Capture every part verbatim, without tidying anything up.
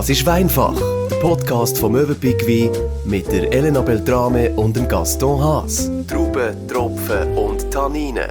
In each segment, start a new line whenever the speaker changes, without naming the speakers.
Das ist Weinfach, der Podcast vom Möwenpick Wein mit der Elena Beltrame und dem Gaston Haas. Trauben, Tropfen und Tanninen.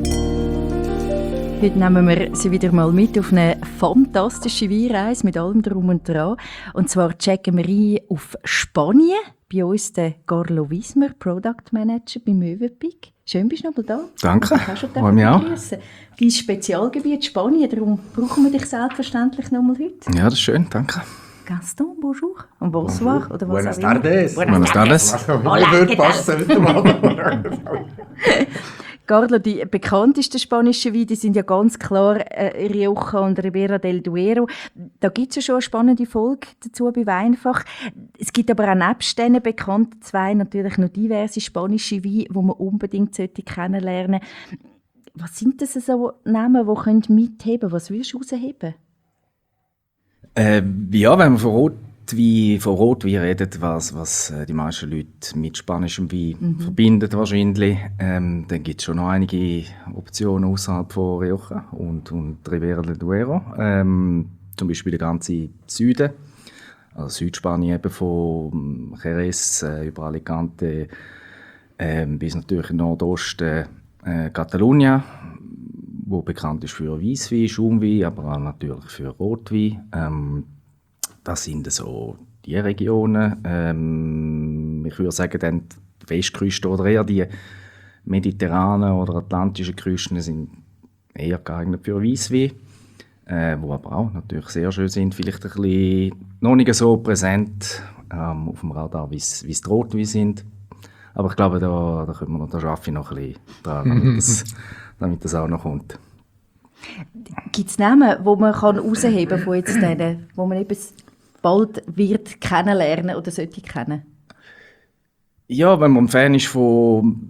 Heute nehmen wir Sie wieder mal mit auf eine fantastische Weinreise mit allem Drum und Dran. Und zwar checken wir ein auf Spanien. Bei uns der Carlo Wismer, Product Manager bei Möwenpick. Schön, bist du noch mal da.
Danke,
freue mich auch. Dein Spezialgebiet Spanien, darum brauchen wir dich selbstverständlich noch mal heute.
Ja, das ist schön, danke.
Gaston, bonjour. Und bonsoir.
Bonjour.
Oder was
Buenas
auch immer.
tardes.
Buenas tardes.
Hola,
würde
¿qué tal?
passen.
Carlo, die bekanntesten spanischen Weine die sind ja ganz klar äh, Rioja und Ribera del Duero. Da gibt es ja schon eine spannende Folge dazu bei Weinfach. Es gibt aber auch nebst diesen bekannten zwei natürlich noch diverse spanische Weine, die man unbedingt kennenlernen sollte. Was sind das so Namen, die mitheben können? Was würdest du herausheben?
Äh, ja, wenn wir von Rotwein, von Rotwein reden, was, was die meisten Leute mit spanischem Wein mhm. verbinden wahrscheinlich, ähm, dann gibt es schon noch einige Optionen außerhalb von Rioja und, und Ribera del Duero. Ähm, zum Beispiel der ganze Süden, also Südspanien eben von Jerez äh, über Alicante äh, bis natürlich Nordosten äh, Catalunya, wo bekannt ist für Weisswein, Schaumwein, aber auch natürlich für Rotwein. Ähm, das sind so die Regionen. Ähm, ich würde sagen, dann die Westküste oder eher die mediterranen oder atlantischen Küsten sind eher geeignet für Weisswein, äh, wo aber auch natürlich sehr schön sind. Vielleicht ein bisschen noch nicht so präsent ähm, auf dem Radar, wie es die Rotwein sind. Aber ich glaube, da, da, können wir noch, da arbeite ich noch ein bisschen dran, damit das, damit das auch noch kommt.
Gibt es Namen, die man herausheben kann von jetzt denen, wo man eben bald wird kennenlernen oder sollte kennen?
Ja, wenn man ein Fan ist von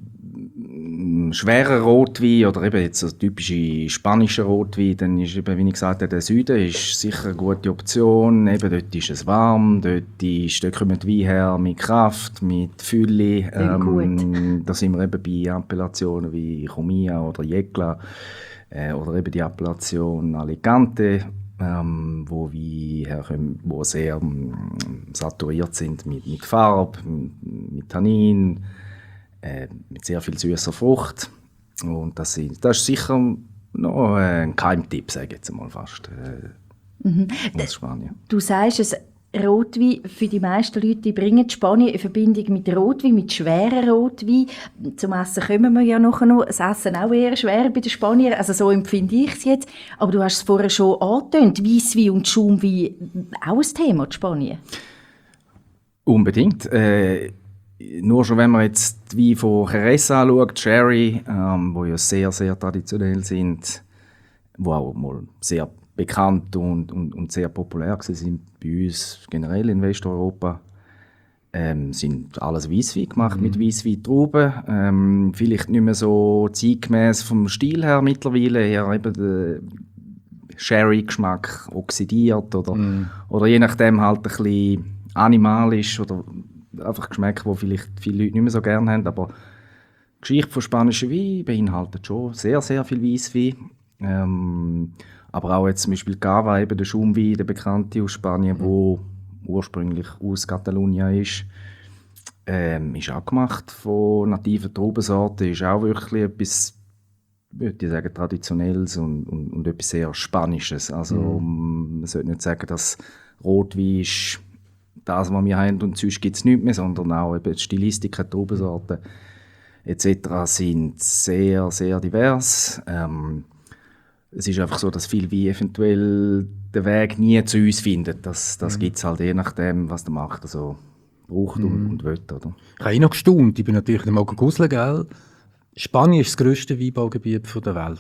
schweren Rotwein oder eben jetzt so typische spanische Rotwein, dann ist eben, wie ich gesagt habe, der Süden ist sicher eine gute Option. Eben dort ist es warm, dort, ist, dort kommen die Weine her mit Kraft, mit Fülle. Ähm, da sind wir eben bei Appellationen wie Comilla oder Yecla äh, oder eben die Appellation Alicante, ähm, wo wir herkommen, wo sehr ähm, saturiert sind mit, mit Farbe, mit, mit Tannin, äh, mit sehr viel süßer Frucht. Und das, sind, das ist sicher noch ein Keimtipp, sage ich jetzt mal fast, äh,
mhm.
aus Spanien.
Du sagst es, Rotwein für die meisten Leute, die bringen Spanien in Verbindung mit Rotwein, mit schweren Rotwein. Zum Essen kommen wir ja nachher noch. Das Essen auch eher schwer bei den Spaniern, also so empfinde ich es jetzt. Aber du hast es vorher schon angetönt, Weisswein und Schaumwein, auch ein Thema in Spanien?
Unbedingt. Äh, nur schon, wenn man jetzt die Weine von Jerez anschaut, Sherry, ähm, wo ja sehr, sehr traditionell sind, wo auch mal sehr bekannt und, und, und sehr populär sind bei uns generell in Westeuropa, ähm, sind alles Weisswein gemacht, mhm. mit Weisswein-Trauben. Ähm, vielleicht nicht mehr so zeitgemäß vom Stil her mittlerweile, eher eben der Sherry-Geschmack oxidiert oder, mhm. oder je nachdem halt ein bisschen animalisch oder einfach Geschmäcker, die vielleicht viele Leute nicht mehr so gerne haben. Aber die Geschichte von spanischen Wein beinhaltet schon sehr, sehr viel Weisswein. Ähm, aber auch jetzt zum Beispiel Cava, eben der Schaumwein, der bekannte aus Spanien, der mhm. ursprünglich aus Catalunya ist, ähm, ist auch gemacht von nativen Traubensorten, ist auch wirklich etwas, würde ich sagen, Traditionelles und, und, und etwas sehr Spanisches. Also mhm. man sollte nicht sagen, dass Rotwein ist das, was wir haben und sonst gibt es nichts mehr, sondern auch eben die Stilistiken, Traubensorten et cetera sind sehr, sehr divers. Ähm, Es ist einfach so, dass viele wie eventuell den Weg nie zu uns finden. Das, das mhm. gibt es halt je nachdem, was der Markt also braucht mhm. und, und will. Oder?
Ich habe eh noch gestaunt. Ich bin natürlich nicht mal gegusselt, gell? Spanien ist das grösste Weinbaugebiet der Welt.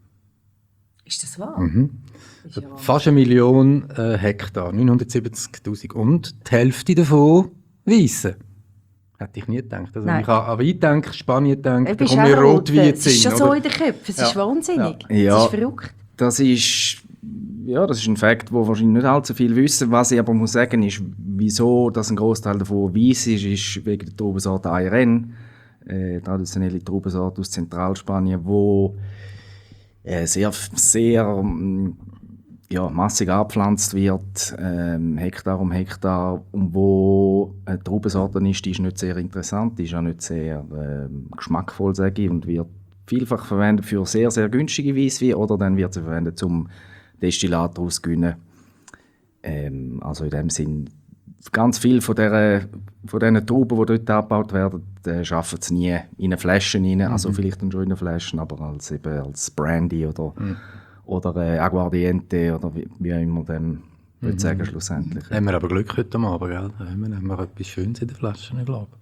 Ist das wahr?
Mhm. Ist ja fast eine Million äh, Hektar, neunhundertsiebzigtausend. Und die Hälfte davon Weisse. Hätte ich nie gedacht. Also, wenn ich an Wein denke, Spanien denke, dann kommen wir Rotwein
Es ist schon
oder?
So in den Köpfen. Es
ja.
ist wahnsinnig.
Ja. Ja.
Es ist verrückt.
Das ist, ja, das ist ein Fakt, wo wahrscheinlich nicht allzu viel wissen. Was ich aber muss sagen ist, wieso dass ein Großteil davon weiss ist, ist wegen der Traubensorte Ayren, äh, traditionelle Traubensorte aus Zentralspanien, wo äh, sehr, sehr ja, massig angepflanzt wird, ähm, Hektar um Hektar, und wo eine Traubensorte ist, die ist nicht sehr interessant, die ist auch nicht sehr ähm, geschmackvoll, sage ich, und wird vielfach verwendet für sehr, sehr günstige Weisswein, oder dann wird sie verwendet zum Destillat daraus gewinnen. Ähm, also in dem Sinn, ganz viel von, der, von diesen Trauben, die dort abgebaut werden, äh, schaffen sie nie in eine Flasche rein, mhm. also vielleicht dann schon in eine Flasche, aber als, eben als Brandy oder, mhm. oder äh, Aguardiente oder wie, wie immer dem würde ich sagen, schlussendlich.
Haben wir aber Glück heute Abend, gell? Da haben wir, haben wir etwas Schönes in den Flaschen, ich glaube.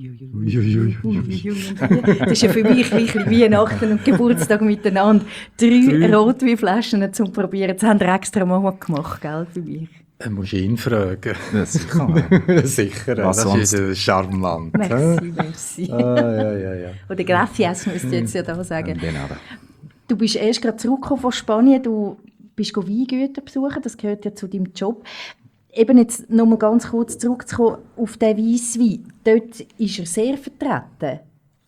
Das ist ja für mich gleich Weihnachten und Geburtstag miteinander. Drei, Drei. Rotweinflaschen zum Probieren. Das haben wir extra mal gemacht, gell, für mich.
Dann musst du ihn fragen.
Ja, sicher.
sicher,
was
das
sonst?
Ist charmant.
Merci, merci.
Ah, ja, ja, ja.
Oder gracias, müsst ihr jetzt ja da sagen.
Genau.
Du bist erst gerade zurückgekommen von Spanien. Du bist Weingüter besuchen, das gehört ja zu deinem Job. Eben jetzt noch mal ganz kurz zurückzukommen auf den Weisswein. Dort ist er sehr vertreten.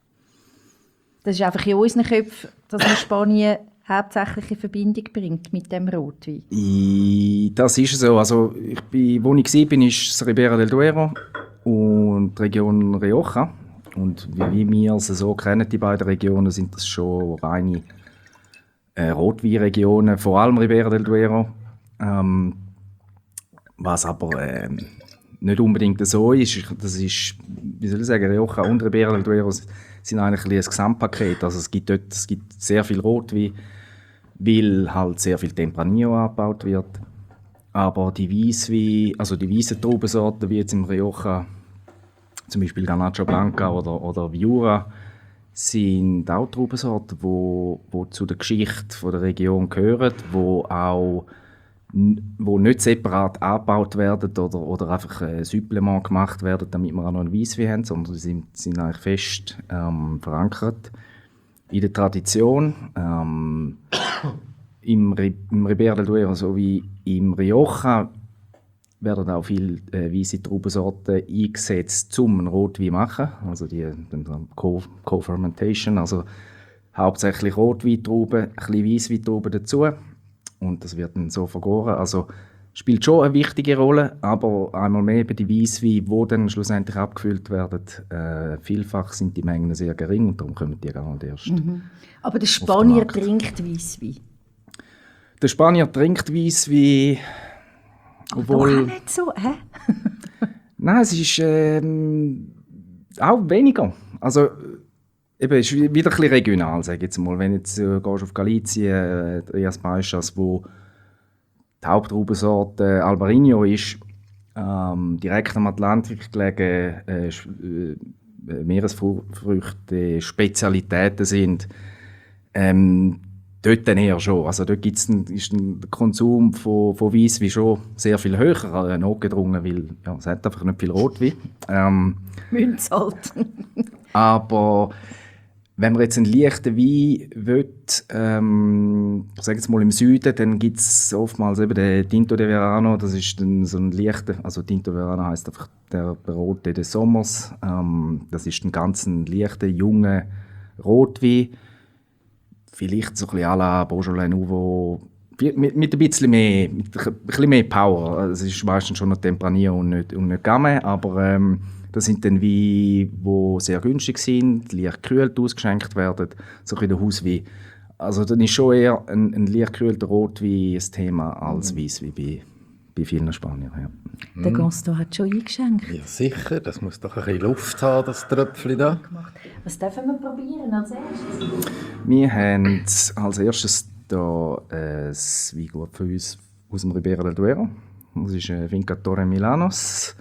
Das ist einfach in unseren Köpfen, dass man Spanien hauptsächlich in Verbindung bringt mit dem Rotwein.
I, das ist so. Also ich bin, wo ich war, bin, ist das Ribera del Duero und die Region Rioja. Und wie wir es so kennen, die beiden Regionen, sind das schon reine äh, Rotweinregionen, vor allem Ribera del Duero. Ähm, was aber äh, nicht unbedingt so ist, das ist, wie soll ich sagen, Rioja und Ribera del Duero sind eigentlich ein Gesamtpaket. Also es gibt dort es gibt sehr viel Rotwein, weil halt sehr viel Tempranillo angebaut wird. Aber die Weisswein, also die weißen Traubensorten, wie jetzt im Rioja, zum Beispiel Garnacha Blanca oder, oder Viura, sind auch Traubensorten, die wo, wo zu der Geschichte von der Region gehören, wo auch wo nicht separat angebaut werden oder, oder einfach ein Supplement gemacht werden, damit wir auch noch einen Weisswein haben, sondern sie sind, sind eigentlich fest ähm, verankert in der Tradition. Ähm, im, Im Ribera del Duero sowie im Rioja werden auch viele äh, weisse Traubensorten eingesetzt, um einen Rotwein zu machen. Also die Co-Fermentation, also hauptsächlich Rotweintrauben, ein bisschen Weissweintrauben dazu. Und das wird dann so vergoren. Also spielt schon eine wichtige Rolle, aber einmal mehr eben die Weissweine, die dann schlussendlich abgefüllt werden, äh, vielfach sind die Mengen sehr gering und darum kommen die gar nicht erst.
Mhm. Aber der Spanier trinkt Weisswein?
Der Spanier trinkt Weisswein, obwohl...
Doch nicht so, hä?
Nein, es ist ähm, auch weniger. Also eben, es ist wieder ein bisschen regional, sage ich jetzt mal. Wenn du jetzt äh, gehst auf Galicien, äh, Rías Baixas, wo die Hauptraubensorte Albarino ist, ähm, direkt am Atlantik gelegen, äh, äh, Meeresfrüchte, Spezialitäten sind, ähm, dort dann eher schon. Also dort gibt's ein, ist ein Konsum von, von Weisswein schon sehr viel höher äh, notgedrungen, weil ja, es hat einfach nicht viel Rotwein. Ähm,
Münzalt.
aber wenn man jetzt einen leichten Wein will, ähm, ich sage jetzt mal im Süden, dann gibt es oftmals eben den Tinto de Verano. Das ist dann so ein leichter, also Tinto de Verano heisst einfach der Rote des Sommers. Ähm, das ist ein ganz leichter, junger Rotwein. Vielleicht so ein bisschen à la Beaujolais Nouveau, mit, mit ein bisschen mehr, mit ein bisschen mehr Power. Es ist meistens schon noch Tempranillo und nicht, und nicht Gamay, aber ähm, das sind dann Weine, die sehr günstig sind, leicht gekühlt ausgeschenkt werden, so ein bisschen Hauswein. Also dann ist schon eher ein, ein leicht gekühlter Rotwein ein Thema als mhm. Weisswein bei, bei vielen Spaniern. Ja.
Der Gaston hat schon eingeschenkt.
Ja, sicher. Das muss doch ein bisschen Luft haben, das Tröpfchen da.
Was dürfen wir probieren als erstes?
Wir haben als erstes hier ein Weingut von uns aus dem Ribera del Duero. Das ist Finca Torre Milanos.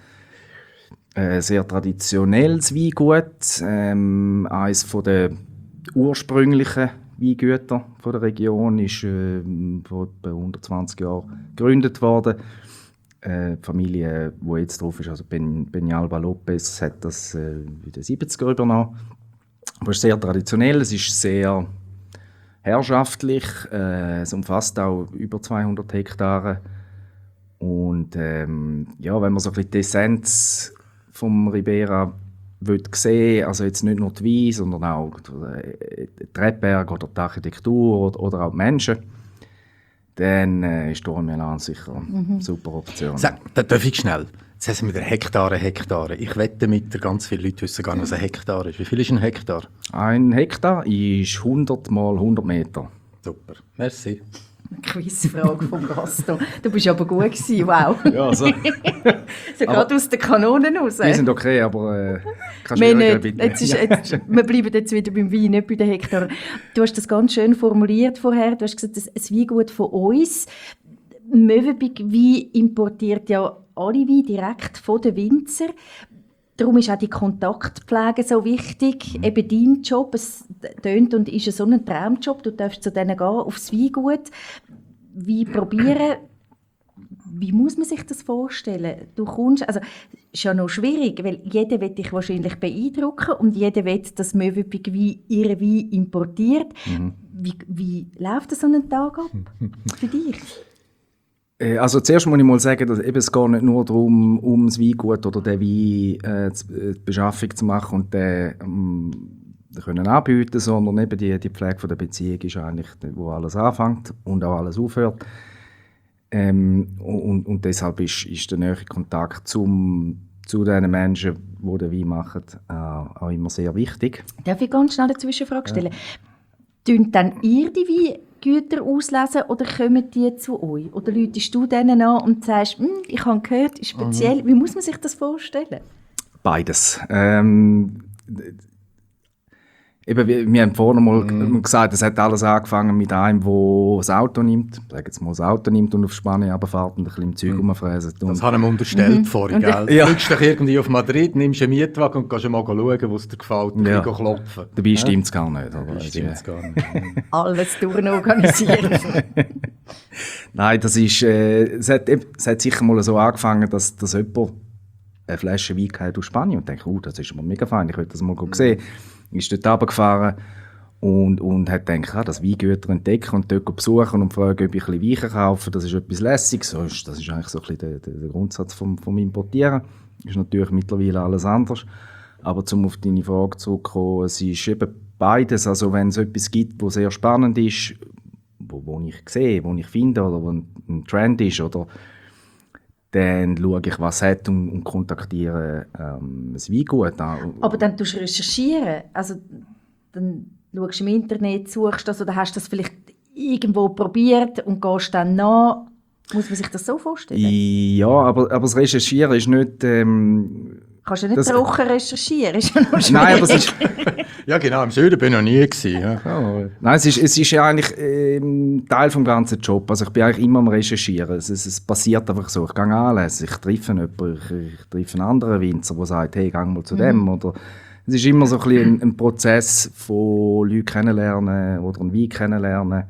Ein sehr traditionelles Weingut. Ähm, eines der ursprünglichen Weingüter von der Region ist äh, vor etwa hundertzwanzig Jahren gegründet worden. Äh, die Familie, die jetzt drauf ist, also ben, Peñalba López, hat das äh, in den siebziger übernommen. Aber es ist sehr traditionell, es ist sehr herrschaftlich, äh, es umfasst auch über zweihundert Hektare. Und ähm, ja, wenn man so ein bisschen die Essenz vom Ribera sehen, also jetzt nicht nur die Weine, sondern auch die Rebberge oder die Architektur oder, oder auch die Menschen, dann äh, ist Tourmelan sicher mhm. eine super Option.
Sag, da darf ich schnell. Jetzt haben wir wieder Hektare, Hektare. Ich wette mit, ganz viele Leute wissen gar nicht, was ein Hektar ist. Wie viel ist ein Hektar?
Ein Hektar ist hundert mal hundert Meter.
Super, merci.
Quizfrage vom Gaston. Du bist aber gut gewesen, wow.
Ja, so.
So gerade aus den Kanonen raus.
Die sind okay, aber äh, kannst
wir
du
nicht.
bitte.
Jetzt ist, jetzt, wir bleiben jetzt wieder beim Wein, nicht bei den Hektaren. Du hast das ganz schön formuliert vorher. Du hast gesagt, das ein Weingut von uns. Mövenpick Wein importiert ja alle Weine direkt von den Winzer. Darum ist auch die Kontaktpflege so wichtig. Mhm. Eben dein Job, es tönt und ist so ein Traumjob. Du darfst zu denen gehen, aufs Weingut, Wein probieren. Wie muss man sich das vorstellen? Du kommst, also ist ja noch schwierig, weil jeder will dich wahrscheinlich beeindrucken und jeder will, dass Mövenpick Wein ihre Wein importiert. Mhm. Wie, wie läuft so ein Tag ab für dich?
Also zuerst muss ich mal sagen, dass eben es geht nicht nur darum, um das Weingut oder den Wein äh, die Beschaffung zu machen und den ähm, können anbieten, sondern eben die, die Pflege von der Beziehung ist eigentlich, wo alles anfängt und auch alles aufhört. Ähm, und, und deshalb ist, ist der nähere Kontakt zum, zu den Menschen, die den Wein machen, äh, auch immer sehr wichtig.
Darf ich ganz schnell eine Zwischenfrage stellen? Ja. Tun dann ihr die Weingüter auslesen oder kommen die zu euch? Oder läutest du denen an und sagst, hm, ich habe gehört, ist speziell. Mhm. Wie muss man sich das vorstellen?
Beides. Ähm, Eben, wir, wir haben vorhin mal mm. gesagt, es hat alles angefangen mit einem, der das Auto nimmt, sag jetzt mal, das Auto nimmt und auf Spanien runterfährt und ein bisschen im Zeug mm. rumfräst.
Das habe ich mir unterstellt mm. vorhin, gell? Du
ja.
fliegst dich irgendwie auf Madrid, nimmst einen Mietwagen und gehst mal schauen, wo es dir gefällt, und ja. klopfen.
Dabei ja? stimmt es gar nicht.
Dabei stimmt es gar nicht.
Alles durchorganisiert.
Nein, das ist, äh, es, hat, es hat sicher mal so angefangen, dass, dass jemand eine Flasche Wein hatte aus Spanien und denkt, oh, das ist mal mega fein, ich will das mal mm. sehen. Ist dort runtergefahren und, und hat gedacht, ah, das Weingüter entdecken und dort besuchen und fragen, ob ich ein bisschen Wein kaufen kann. Das ist etwas Lässiges. So ist, das ist eigentlich so ein bisschen der, der, der Grundsatz vom, vom Importieren. Ist natürlich mittlerweile alles anders. Aber um auf deine Frage zurückzukommen, es ist eben beides. Also wenn es etwas gibt, was sehr spannend ist, wo, wo ich sehe, wo ich finde oder wo ein, ein Trend ist, oder dann schaue ich, was es hat und, und kontaktiere ähm, das Weingut an.
Aber dann tust du recherchieren. Also, dann schaust du im Internet, suchst das oder hast du das vielleicht irgendwo probiert und gehst dann nach. Muss man sich das so vorstellen?
Ja, aber, aber das Recherchieren ist nicht... Ähm,
Kannst du nicht trocken recherchieren? Ist ja noch schwierig.
Nein, aber es ist...
Ja genau, im Süden bin ich noch nie gewesen. Ja.
Oh. Nein, es ist, es ist ja eigentlich ähm, Teil des ganzen Jobs. Also ich bin eigentlich immer am Recherchieren. Es, es, es passiert einfach so. Ich gehe anlesen, ich treffe jemanden, ich, ich treffe einen anderen Winzer, der sagt, hey, geh mal zu dem. Mhm. Oder, es ist immer so ein, bisschen ein, ein Prozess von Leuten kennenlernen oder einen Wein kennenlernen.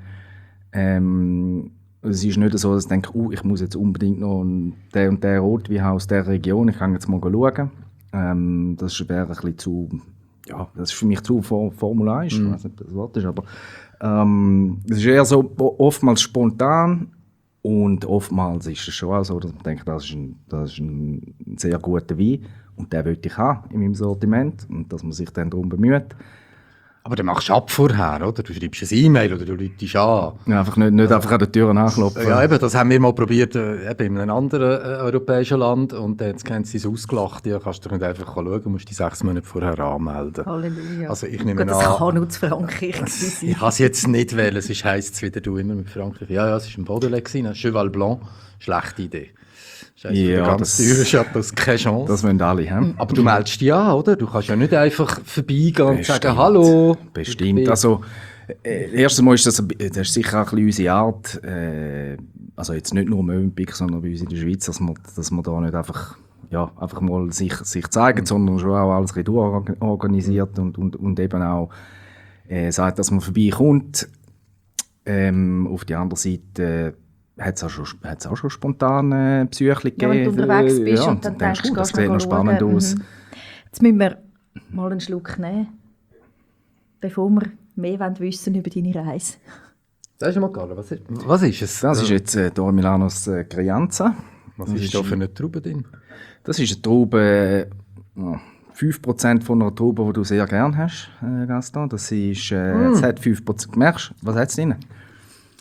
Ähm, es ist nicht so, dass ich denke, uh, ich muss jetzt unbedingt noch den und den Rotwein aus dieser Region, ich kann jetzt mal schauen. Ähm, das wäre ein bisschen zu... Ja, das ist für mich zu formularisch, mm. ich weiß nicht, ob das Wort ist, aber ähm, es ist eher so oftmals spontan und oftmals ist es schon auch so, dass man denkt, das ist ein, das ist ein sehr guter Wein und den will ich haben in meinem Sortiment und dass man sich dann darum bemüht.
Aber dann machst du ab vorher, oder? Du schreibst ein E-Mail oder du rufst an.
Ja, einfach nicht, nicht einfach an der Tür nachklopfen.
Ja, eben, das haben wir mal probiert äh, eben in einem anderen äh, europäischen Land und dann haben sie es ausgelacht. Ja, kannst du nicht einfach schauen, du musst die sechs Monate vorher anmelden.
Halleluja.
Also ich nehme
das
an,
kann nur zu Frankreich sein.
Ich habe es jetzt nicht wählen, es heisst es wieder, du immer mit Frankreich. Ja, ja, es war ein Baudelaire, ein Cheval Blanc. Schlechte Idee. Das ist
ja,
ganz teure Chateaus, keine Chance.
Das wollen alle haben.
Aber du meldest dich an, oder? Du kannst ja nicht einfach vorbeigehen und
Bestimmt.
sagen, hallo.
Bestimmt. Also, äh, erstens mal ist das, das ist sicher auch ein bisschen unsere Art, äh, also jetzt nicht nur im Mövenpick, sondern bei uns in der Schweiz, dass man, dass man da nicht einfach, ja, einfach mal sich, sich zeigen, mhm. sondern schon auch alles durchorganisiert und, und, und eben auch äh, sagt, dass man vorbeikommt. Ähm, auf die andere Seite hat es auch, auch schon spontane Psyche gegeben.
Ja, wenn du unterwegs bist ja, und dann denkst du,
das sieht noch spannend schauen. Aus. Mhm.
Jetzt müssen wir mal einen Schluck nehmen, bevor wir mehr wissen über deine Reise.
Sag mal, Carlo, was ist, was ist es?
Das ist jetzt äh, Tormilanos äh, Crianza.
Was das ist, ist da für eine Traube drin?
Das ist eine Traube, äh, fünf Prozent von einer Traube, die du sehr gerne hast, äh, Gaston. Das ist, äh, mm. es hat fünf Prozent. Merkst du, was hat es drin?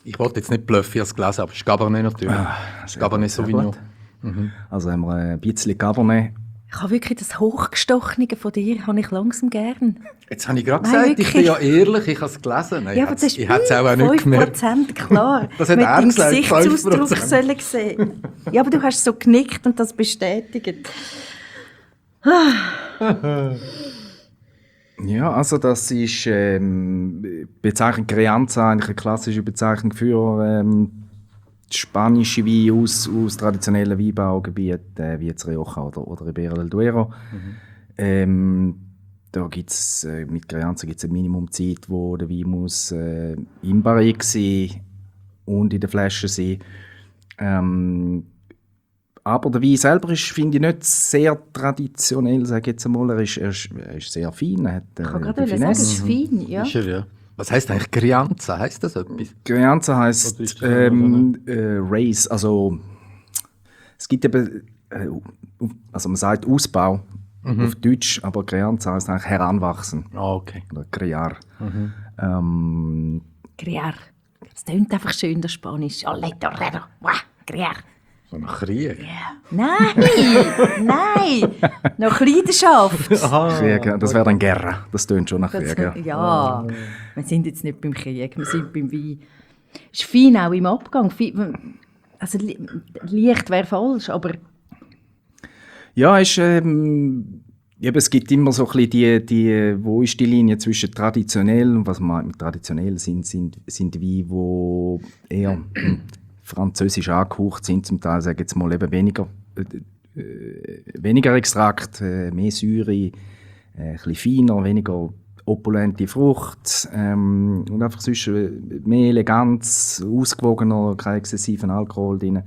Ich wollte jetzt nicht bluffen, ich habe es gelesen, aber es ist Cabernet natürlich.
Ah,
Cabernet Sauvignon.
Mhm. Also haben wir ein bisschen Cabernet.
Ich habe wirklich das Hochgestochene von dir habe ich langsam gern.
Jetzt habe ich gerade
Nein,
gesagt, ich bin ja ehrlich, ich habe es gelesen. Nein,
Ja, aber das ist
ich hätte es auch, auch nicht gemerkt.
fünf Prozent klar.
Das hat
Mit
er
dem
gesagt,
Gesichtsausdruck
fünf Prozent.
sollen sehen. Ja, aber du hast so genickt und das bestätigt.
Ja, also das ist ähm, Bezeichnung Crianza, eigentlich eine klassische Bezeichnung für ähm, spanische Weine aus, aus traditionellen Weinbaugebieten, äh, wie jetzt Rioja oder, oder Ribera del Duero. Mhm. Ähm, da gibt's, äh, mit Crianza gibt es eine Minimumzeit, wo der Wein muss äh, im Barrique sein und in der Flasche sein. Ähm, aber der Wein selber ist, finde ich, nicht sehr traditionell, sage ich jetzt einmal. Er ist, er ist, er ist sehr fein. Er hat, äh,
Ich kann gerade sagen, es ist fein, ja.
Ist er, ja. Was heisst eigentlich Crianza? Heisst das etwas?
Crianza heisst ähm, äh, Race, also es gibt eben, äh, also man sagt Ausbau mhm. auf Deutsch, aber Crianza heisst eigentlich heranwachsen.
Ah, okay.
Oder Criar.
Mhm.
Ähm,
Criar. Das klingt einfach schön, das Spanisch. Ole torero. Wow, Criar.
So ein Krieg?
Yeah. Nein, nein, nach Leidenschaft.
Krieg, das wäre dann Guerra, das tönt schon nach Krieg.
Das,
Ja.
ja, wir sind jetzt nicht beim Krieg, wir sind beim Wein. Es ist fein auch im Abgang. Also leicht wäre falsch, aber...
Ja, ist, ähm, eben, es gibt immer so ein bisschen die, die, wo ist die Linie zwischen traditionell und was man mit traditionell sind, sind, sind Weine, die eher französisch angehaucht sind, zum Teil, sage ich jetzt mal, eben weniger, äh, äh, weniger Extrakt, äh, mehr Säure, äh, ein bisschen feiner, weniger opulente Frucht ähm, und einfach sonst mehr Eleganz, ausgewogener, kein exzessiven Alkohol drin.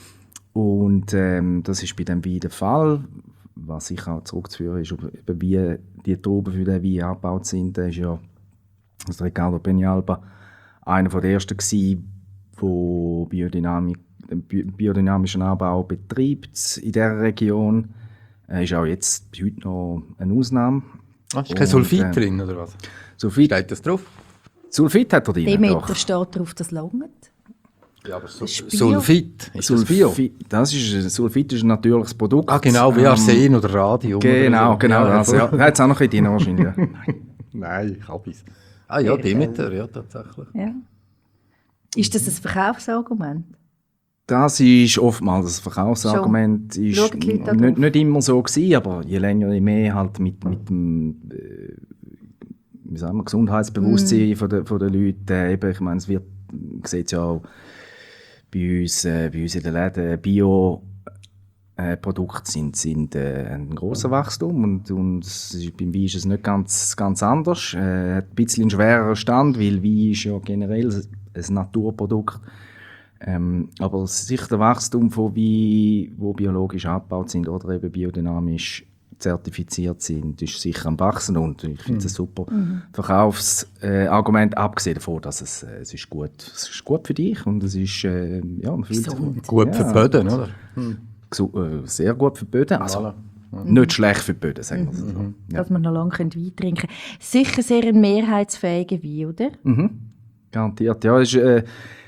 Und ähm, das ist bei dem Wein der Fall. Was ich auch zurückzuführen ist, eben wie die Trauben für den Wein angebaut sind. Da ist ja das Ricardo Peñalba einer der ersten gewesen, der Biodynamik, biodynamischen Anbau betreibt in dieser Region. Er ist auch jetzt heute noch eine Ausnahme.
Ah, ist kein Sulfid
äh,
drin, oder was?
Sulfid,
Steht das drauf?
Sulfid hat er drin.
Demeter steht drauf, das langt.
Ja, aber Sul
ist Bio.
Sulfid. Ist das Bio?
Sulfid, das ist, Sulfid ist ein natürliches Produkt.
Ah, genau, wie Arsen oder Radium.
Genau,
oder so.
genau.
Ja,
Das, ja. Da hat es auch noch ein bisschen drin wahrscheinlich. Ja.
Nein, ich habe es. Ah ja, Demeter, ja, tatsächlich.
Ja. Ist das ein Verkaufsargument?
Das ist oftmals ein Verkaufsargument. Ist
Schauen die Leute da
nicht, nicht immer so gewesen, aber je länger, je mehr halt mit, mit dem äh, wie sagen wir, Gesundheitsbewusstsein mm. von der, von der Leute. Äh, eben, ich meine, es wird, man sieht es ja auch bei uns, äh, bei uns in den Läden, Bio äh, Produkte sind, sind äh, ein grosser Wachstum und, und ist, beim Wein ist es nicht ganz, ganz anders. Äh, hat ein bisschen einen schwereren Stand, weil Wein ist ja generell ein Naturprodukt. Ähm, aber sicher der Wachstum von Wein, die biologisch abgebaut sind oder eben biodynamisch zertifiziert sind, ist sicher am Wachsen und ich finde es ein super mhm. Verkaufsargument, äh, abgesehen davon, dass es, äh, es, ist gut, es ist gut für dich und es ist äh, ja, man fühlt sich gut.
Gut für die Böden, oder?
Mhm. Sehr gut für die Böden, also
voilà.
mhm. nicht schlecht für die Böden, sagen wir so.
Mhm.
Ja.
Dass man noch lange Wein trinken kann. Sicher sehr ein mehrheitsfähiger Wein, oder?
Mhm. Garantiert, ja. Es ist, äh,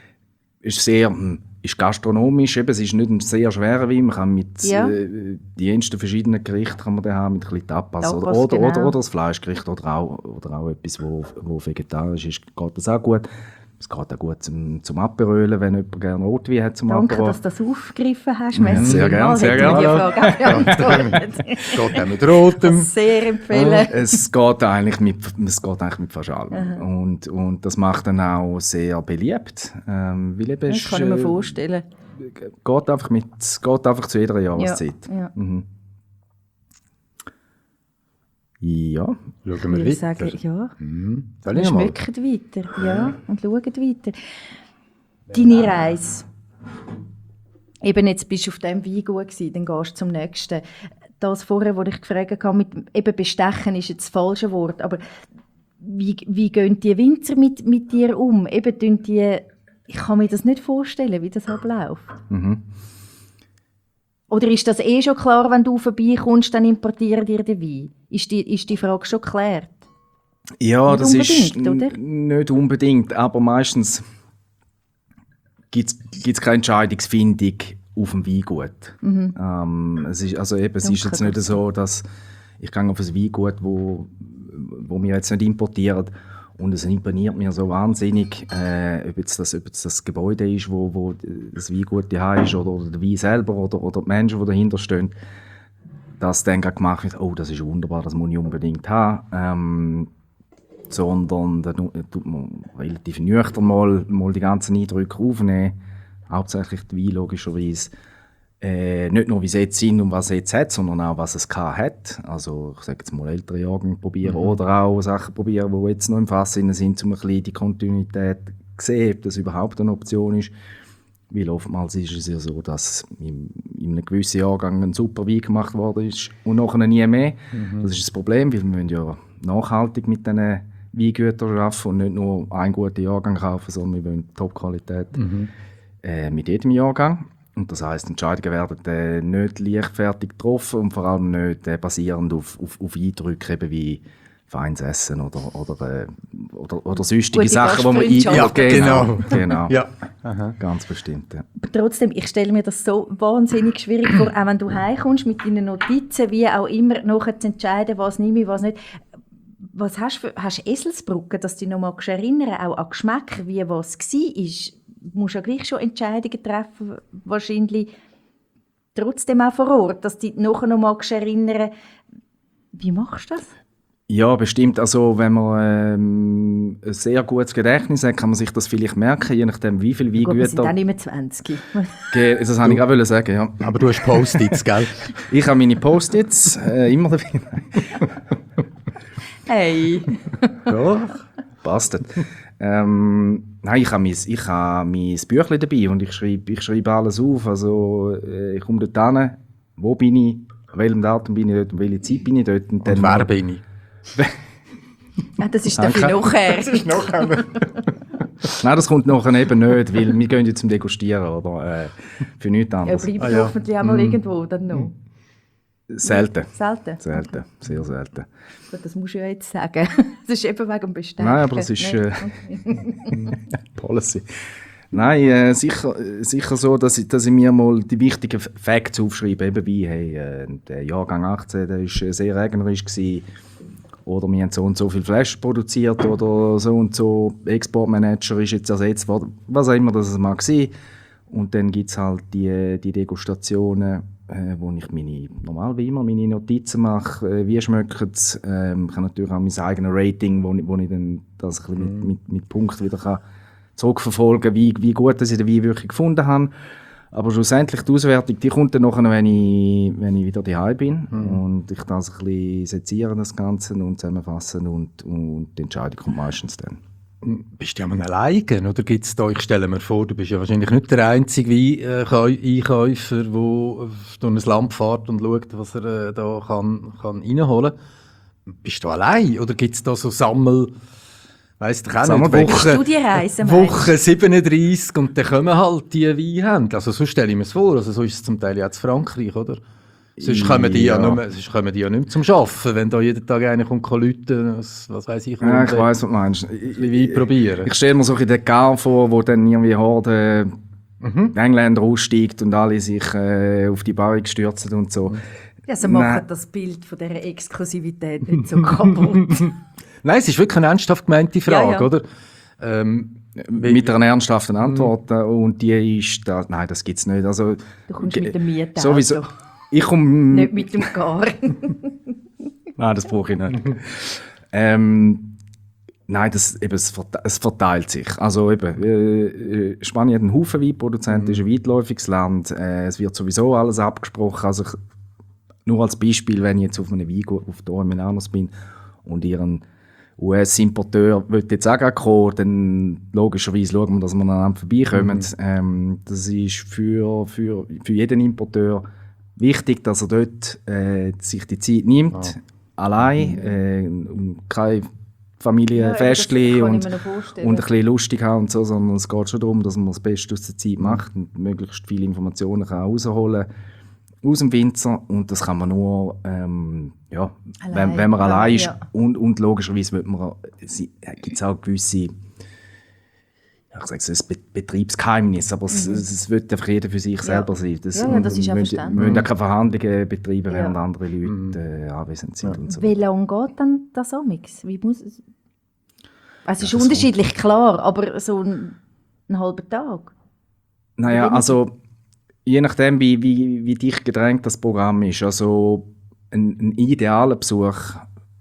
ist sehr... ist gastronomisch, eben, es ist nicht ein sehr schwerer Wein, man kann mit
ja.
äh, die jensten verschiedenen Gerichten kann man den haben, mit ein bisschen Tapas,
Tapas
oder, oder,
genau.
oder, oder das Fleischgericht oder auch, oder auch etwas, wo, wo vegetarisch ist, geht das auch gut. Es geht auch gut zum, zum Aperölen, wenn jemand gerne Rotwein hat zum
Danke,
Aperol.
dass du das aufgegriffen hast.
Ja, sehr gerne, sehr gerne.
Es geht auch mit Rotem.
Sehr empfehlen.
Ja, es geht eigentlich mit, es geht eigentlich mit fast allem. Und, und das macht dann auch sehr beliebt. Ähm, weil eben
Das
ist,
kann ich mir
äh,
vorstellen.
Geht einfach, mit, geht einfach zu jeder Jahreszeit.
Ja, ja.
Mhm. Ja.
Schauen wir
Ich würde
weiter.
sagen, ja.
Mhm.
Wir schmecken weiter, ja, und schauen weiter. Deine Reise. Eben jetzt bist du auf diesem Weingut gewesen, dann gehst du zum nächsten. Das vorher, wo ich gefragt habe, mit eben bestechen ist jetzt das falsche Wort, aber wie, wie gehen die Winzer mit, mit dir um? Eben tun die, ich kann mir das nicht vorstellen, wie das abläuft.
Mhm.
Oder ist das eh schon klar, wenn du vorbeikommst, dann importieren dir den Wein? Ist die, ist die Frage schon geklärt?
Ja,
Nicht
das ist
unbedingt, oder?
n- nicht unbedingt, aber meistens gibt es keine Entscheidungsfindung auf dem Weingut. Mhm. Ähm, es ist, also eben, es ist jetzt nicht so, dass ich gehe auf ein Weingut, wo, wo wir jetzt nicht importieren, und es imponiert mir so wahnsinnig, äh, ob, jetzt das, ob jetzt das Gebäude ist, wo, wo das Weingut daheim ist, oder, oder der Wein selber, oder, oder die Menschen, die dahinter stehen, dass dann gemacht wird, oh, das ist wunderbar, das muss ich unbedingt haben. Ähm, sondern da tut man relativ nüchtern mal, mal die ganzen Eindrücke aufnehmen, hauptsächlich die Wein logischerweise. Äh, nicht nur, wie sie jetzt sind und was es jetzt hat, sondern auch, was es hat. Also ich sage jetzt mal ältere Jahrgänge probieren mhm. oder auch Sachen probieren, die jetzt noch im Fass sind, um ein bisschen die Kontinuität zu sehen, ob das überhaupt eine Option ist. Weil oftmals ist es ja so, dass in, in einem gewissen Jahrgang ein super Wein gemacht worden ist und nachher nie mehr. Mhm. Das ist das Problem, weil wir müssen ja nachhaltig mit diesen Weingütern arbeiten und nicht nur einen guten Jahrgang kaufen, sondern wir wollen Top-Qualität mhm. äh, mit jedem Jahrgang. Und das heisst, Entscheidungen werden äh, nicht leichtfertig getroffen und vor allem nicht äh, basierend auf, auf, auf Eindrücke eben wie feines Essen oder, oder, äh, oder, oder sonstige Sachen, die man ein... Ja, genau. genau. Ja. Aha. Ganz bestimmt. Ja.
Aber trotzdem, ich stelle mir das so wahnsinnig schwierig vor, auch wenn du heimkommst mit deinen Notizen, wie auch immer, nachher zu entscheiden, was nehme ich, was nicht. Was hast du? Hast du Eselsbrücken, dass du dich noch mal erinnern, auch an Geschmäcker, wie was war? Du musst ja gleich schon Entscheidungen treffen, wahrscheinlich trotzdem auch vor Ort, dass du dich nachher noch mal erinnern. Wie machst du das?
Ja, bestimmt. Also, wenn man ähm, ein sehr gutes Gedächtnis hat, kann man sich das vielleicht merken, je nachdem, wie viele Weingüter...
Wir sind auch nicht mehr zwanzig.
Okay, das wollte ich auch sagen, ja.
Aber du hast Post-its, gell?
Ich habe meine Post-its äh, immer dabei.
Hey!
Doch, passt. Ähm, nein, ich habe mein, ich habe mein Büchlein dabei und ich schreibe, ich schreibe alles auf. Also, äh, ich komme dort hin, wo bin ich, an welchem Datum bin ich dort, an welcher Zeit bin ich dort.
Und, und wer bin ich?
ah, das ist dafür nachher.
Das ist nachher.
Nein, das kommt nachher eben nicht, weil wir gehen jetzt zum Degustieren oder äh, für nichts anderes.
Ja, bleibt ah, ja. hoffentlich auch mal mm. irgendwo dann noch.
Selten.
Selten?
Selten, okay. Sehr selten.
Das musst du ja jetzt sagen. Das ist eben wegen dem Bestellen.
Nein, aber das ist äh, Policy. Nein, äh, sicher, sicher so, dass ich, dass ich mir mal die wichtigen Facts aufschreibe. Eben wie, hey, äh, der Jahrgang achtzehn, der war sehr regnerisch gewesen. Oder wir haben so und so viel Flaschen produziert oder so und so. Exportmanager ist jetzt ersetzt worden. Was auch immer das mal war. Und dann gibt es halt die, die Degustationen, äh, wo ich meine, normal wie immer meine Notizen mache, äh, wie schmeckt es. Ähm, ich habe natürlich auch mein eigenes Rating, wo, wo ich dann das ein bisschen mit, mit, mit Punkten wieder kann zurückverfolgen kann, wie, wie gut dass ich den Wein wirklich gefunden habe. Aber schlussendlich die Auswertung, die kommt dann nachher, wenn ich, wenn ich wieder daheim bin mhm. und ich das ein bisschen seziere, das Ganze, und zusammenfassen und, und die Entscheidung kommt meistens dann.
Bist du ja mal alleine, oder gibt's da, ich stelle mir vor, du bist ja wahrscheinlich nicht der einzige Einkäufer, der durch ein Land fährt und schaut, was er äh, da kann, kann reinholen kann. Bist du allein, oder gibt es da so Sammel... Weißt du, auch nicht, Woche, Woche siebenunddreissig und dann kommen halt die Weinhändler. Also so stelle ich mir es vor, also so ist es zum Teil ja in Frankreich, oder? Sonst kommen die ja, ja, nicht, mehr, sonst kommen die ja nicht mehr zum Arbeiten, wenn da jeden Tag einer kommt, Leute, was, was weiss ich.
Ja, ich weiss, was du meinst.
Ich, Wein probieren.
Ich stelle mir so ein den Gar vor, wo dann irgendwie Horde mhm. Engländer aussteigt und alle sich äh, auf die Bauung stürzen und so.
Ja, so macht das Bild von dieser Exklusivität nicht so kaputt.
Nein, es ist wirklich eine ernsthaft gemeinte Frage, ja, ja. oder?
Ähm, mit einer ernsthaften Antwort. Mm. Und die ist, da, nein, das gibt es nicht. Also,
du kommst mit dem Mietauto.
Sowieso. Ich komme...
Nicht mit dem Gar.
Nein, das brauche ich nicht. ähm, nein, das, eben, es, verteilt, es verteilt sich. Also eben, äh, Spanien hat einen Haufen Weinproduzenten, mm. ist ein weitläufiges Land. Äh, es wird sowieso alles abgesprochen. Also ich, nur als Beispiel, wenn ich jetzt auf einem Weingut auf Torremolinos bin und ihren U S-Importeur will jetzt auch kommen, dann logischerweise schauen wir, dass wir aneinander vorbeikommen. Mhm. Ähm, das ist für, für, für jeden Importeur wichtig, dass er dort äh, sich die Zeit nimmt, ah. allein, äh, und keine Familienfestchen ja, und, und ein bisschen lustig haben und so, sondern es geht schon darum, dass man das Beste aus der Zeit macht und möglichst viele Informationen kann rausholen kann aus dem Winzer, und das kann man nur, ähm, ja, wenn, wenn man allein ist, ja. und, und logischerweise wird man, gibt es auch gewisse, ich sage es ein Betriebsgeheimnis, aber es, mhm. es, es wird einfach jeder für sich ja. selber sein. Das,
ja, ja, das ist
wir müssen, wir müssen ja keine Verhandlungen betreiben, während ja. andere Leute mhm. äh, anwesend sind. Ja. Und so.
Wie lange geht dann das Amix? Wie muss es? Also es ist ja, unterschiedlich, kommt. Klar, aber so ein, ein halber Tag?
Naja, also je nachdem, wie, wie, wie dicht gedrängt das Programm ist. Also ein, ein idealer Besuch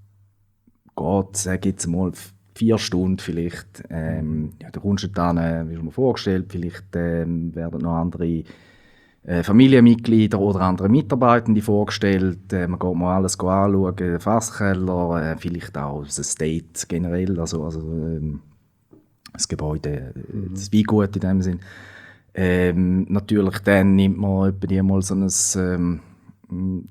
geht, sage ich jetzt mal, vier Stunden vielleicht. Ähm, ja, da kommst du dann, wie schon mal vorgestellt, vielleicht ähm, werden noch andere äh, Familienmitglieder oder andere Mitarbeitende vorgestellt. Äh, man geht mal alles anschauen, den Fasskeller, äh, vielleicht auch das Estate generell, also, also ähm, das Gebäude, mhm. das Weingut in dem Sinn. Ähm, natürlich dann nimmt man etwa mal so ein ähm,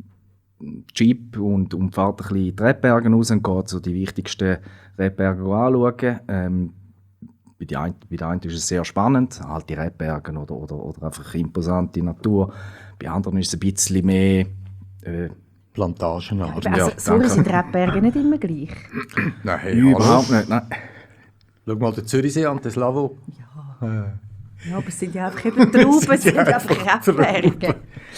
Jeep und, und fährt ein bisschen die Rebberge raus und geht so die wichtigsten Rebberge anschauen. Ähm, bei den einen, bei den einen ist es sehr spannend, alte Rebberge oder, oder, oder einfach imposante Natur. Bei anderen ist es ein bisschen mehr äh,
Plantagen.
Also, ja, so sind Rebberge nicht immer gleich.
Nein, hey, überhaupt nicht. Nein. Schau mal den Zürichsee an, das Lavo.
Ja. Äh. Ja, aber es sind ja einfach eben Trauben, es sind einfach Rebberge.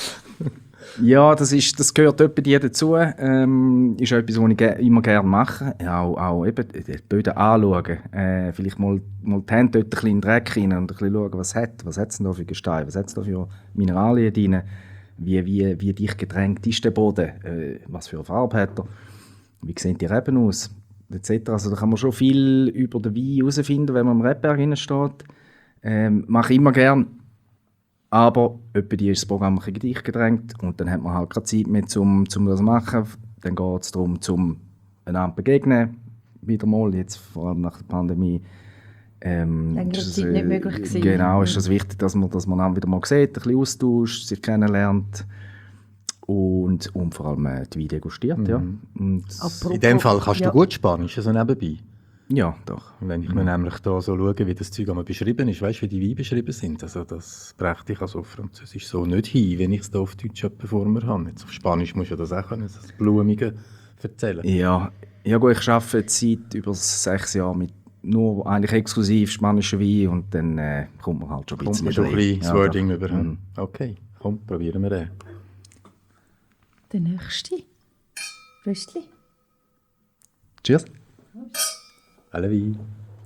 Ja, das, ist, das gehört etwa dir dazu. Ähm, ist etwas, was ich ge- immer gerne mache. Auch, auch eben die Böden anschauen. Äh, vielleicht mal, mal die Hände dort ein bisschen in den Dreck rein und ein bisschen schauen, was hat. Was hat es denn da für Gestein? Was hat es da für Mineralien drin? Wie, wie, wie dicht gedrängt ist der Boden? Äh, was für eine Farbe hat er? Wie sehen die Reben aus? Etc. Also da kann man schon viel über den Wein herausfinden, wenn man im Rebberg steht. Ähm, mache ich immer gerne. Aber etwa die ist das Programm ein bisschen dicht gedrängt und dann hat man halt keine Zeit mehr, um, um das zu machen. Dann geht es darum, um einander zu begegnen. Wieder mal, jetzt vor allem nach der Pandemie. Ähm,
Längere
ist
Zeit
das, äh,
nicht möglich gewesen.
Genau, ist es wichtig, dass man, dass man einander wieder mal sieht, ein bisschen austauscht, sich kennenlernt und, und vor allem äh, die Weine degustiert. Mhm. Ja. Und
in dem Fall kannst
ja.
du gut Spanisch, also nebenbei.
Ja, doch.
Wenn ich mir mhm. nämlich da so schaue, wie das Zeug einmal beschrieben ist, weißt du, wie die Weine beschrieben sind, also das brächte ich also auf Französisch so nicht hin, wenn ich es da auf Deutsch vor mir habe. Jetzt auf Spanisch muss ja das auch können, das Blumige erzählen.
Ja, ja gut, ich arbeite seit über sechs Jahren mit nur eigentlich exklusiv spanischen Wein und dann äh, kommt man halt schon ein bisschen
Kommt man schon ein bisschen das
ja,
Wording über. Mhm. Okay, komm, probieren wir den.
Der nächste. Röstli.
Cheers.
Alle Wein.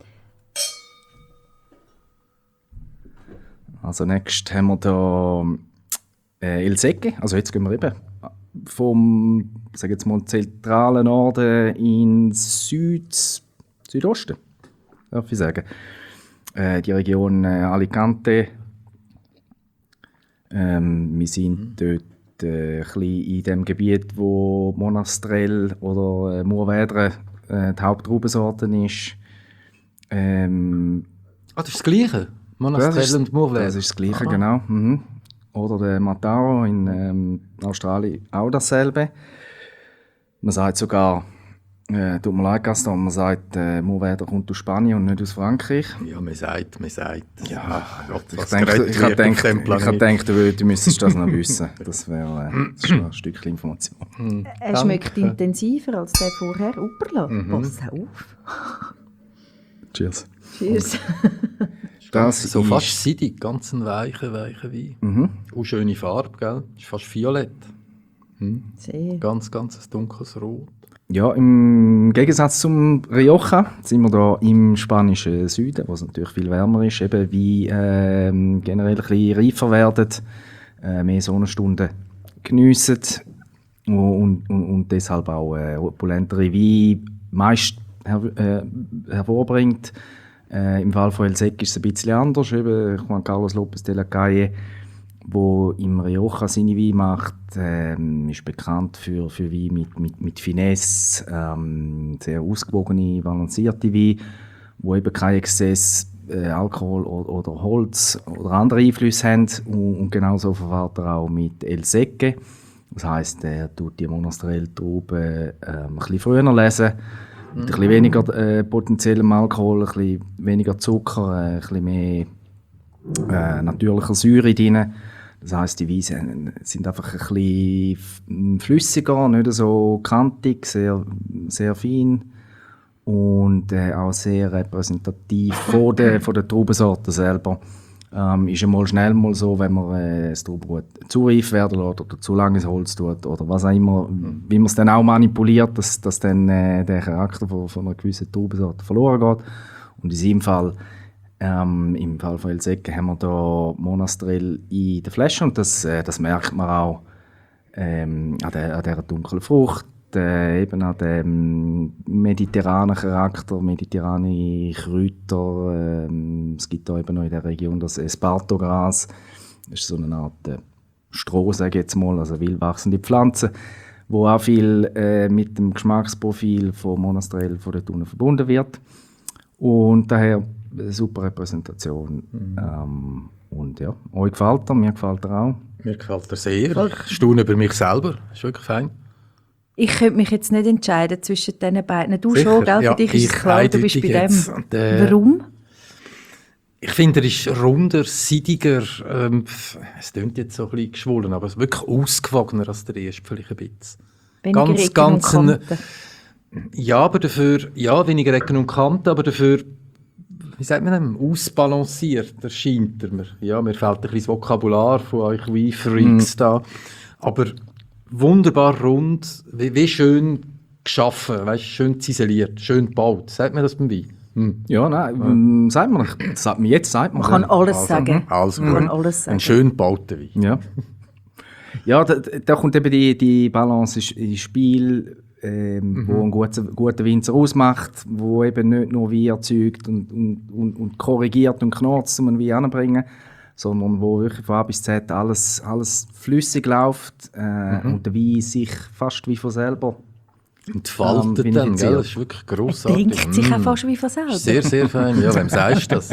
Also nächstes haben wir da äh, El Secche. Also jetzt gehen wir eben vom, sag jetzt mal, zentralen Norden in Süd, Südosten, darf ich sagen. Äh, die Region äh, Alicante. Ähm, wir sind mhm. dort äh, ein bisschen in dem Gebiet, wo Monastrell oder äh, Mourvèdre äh, die Haupttraubensorte ist. Ähm,
ah, das ist das Gleiche? Monastrell und Mourvèdre?
Das ist das Gleiche, aha. Genau. Mhm. Oder der Mataro in ähm, Australien auch dasselbe. Man sagt sogar, äh, tut mir leid, Gaston, man sagt, äh, Mourvèdre kommt aus Spanien und nicht aus Frankreich.
Ja, man sagt, man sagt.
Ja, Gott, ich denke, ich habe gedacht, du, du müsstest das noch wissen. Das wäre äh, schon ein Stückchen Information.
Mhm. Er schmeckt intensiver als der vorher. Upperla, mhm. Pass auf.
Cheers.
Cheers.
Das so fast seidig, ganz ein weicher, weicher Wein.
Mhm.
Und schöne Farbe, gell? Ist fast violett. Hm.
Sehr.
Ganz, ganz ein dunkles Rot.
Ja, im Gegensatz zum Rioja sind wir da im spanischen Süden, wo es natürlich viel wärmer ist, eben wie äh, generell ein bisschen reifer werden, äh, mehr Sonnenstunden geniessen und, und, und deshalb auch äh, opulentere Wein meist her, äh, hervorbringt. Äh, Im Fall von El Secche ist es ein bisschen anders. Eben Juan Carlos López de la Calle, der im Rioja seine Weine macht, ähm, ist bekannt für, für Weine mit, mit, mit Finesse, ähm, sehr ausgewogene, balancierte Weine, die eben keinen Exzess äh, Alkohol oder, oder Holz oder andere Einflüsse haben. Und, und genauso verfährt er auch mit El Secche. Das heisst, er tut die Monastrell-Trauben äh, ein bisschen früher lesen, mit ein bisschen weniger äh, potenziellem Alkohol, ein bisschen weniger Zucker, äh, ein bisschen mehr äh, natürlicher Säure drin. Das heisst, die Weine sind einfach ein bisschen flüssiger, nicht so kantig, sehr, sehr fein und äh, auch sehr repräsentativ von der, von der Traubensorte selber. Ähm, ist einmal schnell mal so, wenn man äh, das Traubengut zu reif werden lässt oder zu langes Holz tut oder was auch immer, wie man es dann auch manipuliert, dass, dass dann äh, der Charakter von, von einer gewissen Traubensorte verloren geht. Und in seinem Fall, ähm, im Fall von El Secche, haben wir da Monastrell in der Flasche und das, äh, das merkt man auch ähm, an, der, an dieser dunklen Frucht. Äh, eben an dem mediterranen Charakter, mediterrane Kräuter. Ähm, es gibt da eben noch in der Region das Espartogras. Das ist so eine Art äh, Stroh, sage ich jetzt mal, also wild wachsende Pflanze, wo auch viel äh, mit dem Geschmacksprofil von Monastrell von der Thune verbunden wird. Und daher eine super Repräsentation. Mhm. Ähm, und ja, euch gefällt er, mir gefällt er auch.
Mir gefällt er sehr. Ich staune über mich selber, das ist wirklich fein.
Ich könnte mich jetzt nicht entscheiden zwischen diesen beiden. Du Sicher? schon, gell? Für ja, dich ist es klar, du bist bei dem.
Und, äh,
Warum?
Ich finde, er ist runder, seidiger. Ähm, es klingt jetzt so ein bisschen geschwollen, aber es ist wirklich ausgewogener als der erste, vielleicht ein bisschen.
Weniger
ganz,
Ecken
ganz
und
Kanten. Ja, aber dafür, ja, weniger Ecken und Kanten, aber dafür, wie sagt man dem, ausbalanciert erscheint er mir. Ja, mir fehlt ein bisschen das Vokabular von euch Wein-Freaks mm. da. Aber wunderbar rund, wie, wie schön geschaffen, weißt, schön ziseliert, schön gebaut. Sagt man das beim Wein?
Hm. Ja, nein, ja. sagt man nicht. Jetzt sagt man.
Man kann alles
also,
sagen.
Also,
man kann alles sagen.
Ein schön gebauter Wein.
Ja, ja da, da kommt eben die, die Balance ins Spiel, ähm, mhm. wo ein guter, guter Winzer ausmacht, wo eben nicht nur Wein erzeugt und, und, und, und korrigiert und knurzt, um einen Wein anzubringen, sondern wo wirklich von A bis Z alles, alles flüssig läuft äh, mhm. und der Wein sich fast wie von selber
entfaltet ähm, dann, gell? Das ist wirklich grossartig.
Er trinkt sich mm. auch fast wie von selber.
Sehr, sehr fein. Ja, wem sagst du das? Ja.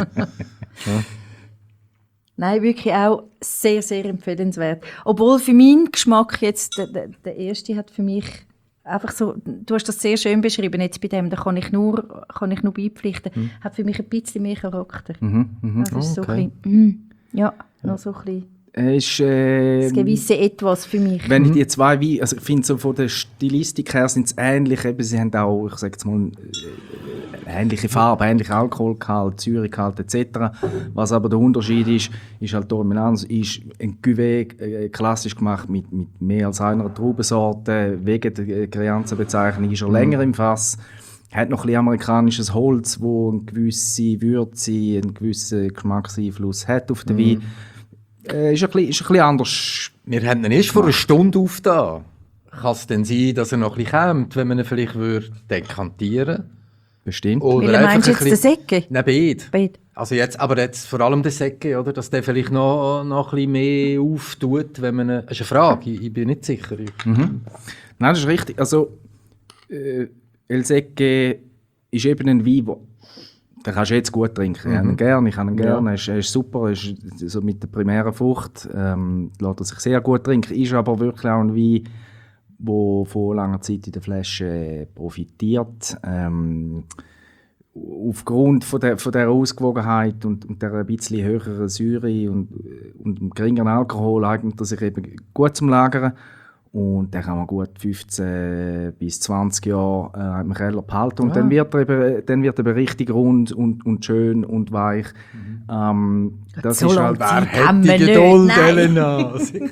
Nein, wirklich auch sehr, sehr empfehlenswert. Obwohl für meinen Geschmack jetzt, der, der, der erste hat für mich einfach so, du hast das sehr schön beschrieben, jetzt bei dem, da kann ich nur, kann ich nur beipflichten, mhm. hat für mich ein bisschen mehr Charakter. Mhm, mh. Das ist oh, okay. so ein bisschen, mm, ja, noch ja. so ein bisschen.
Ist, äh,
das gewisse Etwas für mich.
Wenn ich die zwei Weine, also ich finde so von der Stilistik her sind es ähnlich, eben, sie haben auch, ich sage jetzt mal, ähnliche Farbe, ähnliche Alkoholgehalt, Säuregehalt et cetera. Was aber der Unterschied ist, ist halt dominant, ist ein Cuvée äh, klassisch gemacht mit, mit mehr als einer Traubensorte, wegen der Crianza-Bezeichnung ist er mhm. länger im Fass. Hat noch ein bisschen amerikanisches Holz, wo eine gewisse Würze, einen gewissen Geschmackseinfluss hat auf den mhm. Wein. Äh, ist, ein bisschen, ist ein bisschen anders.
Wir haben ihn erst vor einer Stunde aufgetan. Kann es denn sein, dass er noch ein bisschen kommt, wenn man ihn vielleicht würde dekantieren?
Bestimmt.
Oder Wie meinst du jetzt den Säcke?
Nein, beide. beide. Also jetzt, aber jetzt vor allem den Säcke, oder? Dass der vielleicht noch, noch ein bisschen mehr auftut, wenn man... Das ist eine Frage, ich, ich bin nicht sicher.
Mhm. Nein, das ist richtig. Also, äh, El Secche ist eben ein Wein, wo den kannst du jetzt gut trinken. Mhm. Ich habe ihn gerne, ich habe ihn gerne. Ja. Er, ist, er ist super, er ist so mit der primären Frucht. Ähm, lässt er sich sehr gut trinken. Ist aber wirklich auch ein Wein, der von langer Zeit in der Flasche profitiert. Ähm, aufgrund von der, von der Ausgewogenheit und, und der ein bisschen höheren Säure und, und dem geringeren Alkohol eignet er sich eben gut zum Lagern. Und den kann man gut fünfzehn bis zwanzig Jahre äh, im Keller behalten. Und ja. dann, wird er eben, dann wird er eben richtig rund und, und schön und weich. Mhm. Ähm, das
so
ist
halt,
wer hat die Geduld, Elena?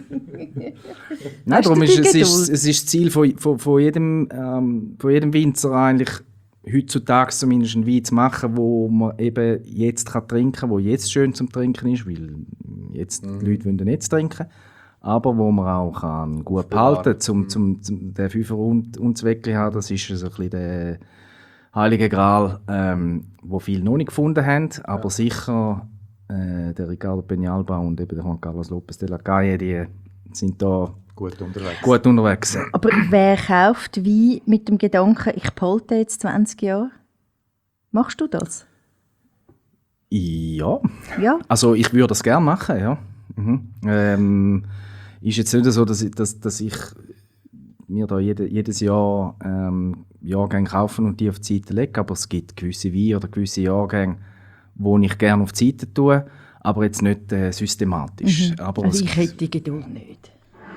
Nein, darum ist es, ist, es ist das Ziel von, von, von, jedem, ähm, von jedem Winzer eigentlich, heutzutage zumindest einen Wein zu machen, wo man eben jetzt kann trinken kann, wo jetzt schön zum Trinken ist, weil jetzt mhm. die Leute wollen nicht trinken. Aber wo man auch kann gut behalten kann, um zum, zum den Fünfer und, und Zweckli haben. Das ist so ein bisschen der heilige Gral, ähm, wo viele noch nicht gefunden haben. Aber ja. sicher äh, der Ricardo Peñalba und eben der Juan Carlos López de la Calle, die sind da
gut unterwegs.
Gut unterwegs.
Aber wer kauft Wein mit dem Gedanken, ich behalte jetzt zwanzig Jahre? Machst du das?
Ja.
ja.
Also ich würde das gerne machen, ja. Mhm. Ähm, ist jetzt nicht so, dass ich, dass, dass ich mir da jede, jedes Jahr ähm, Jahrgänge kaufen und die auf die Seite lege, aber es gibt gewisse Weine oder gewisse Jahrgänge, die ich gerne auf die Seite tue, aber jetzt nicht äh, systematisch.
Mhm.
Aber
also ich hätte die Geduld nicht.